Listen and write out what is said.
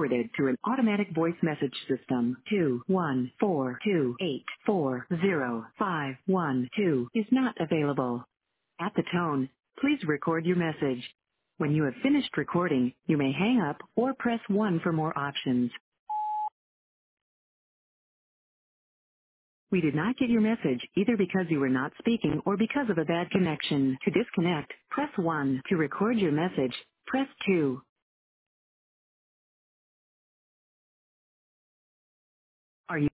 forwarded to an automatic voice message system. 21428405112 is not available. At the tone, please record your message. When you have finished recording, you may hang up or press 1 for more options. We did not get your message either because you were not speaking or because of a bad connection. To disconnect, press 1. To record your message, press 2. Are you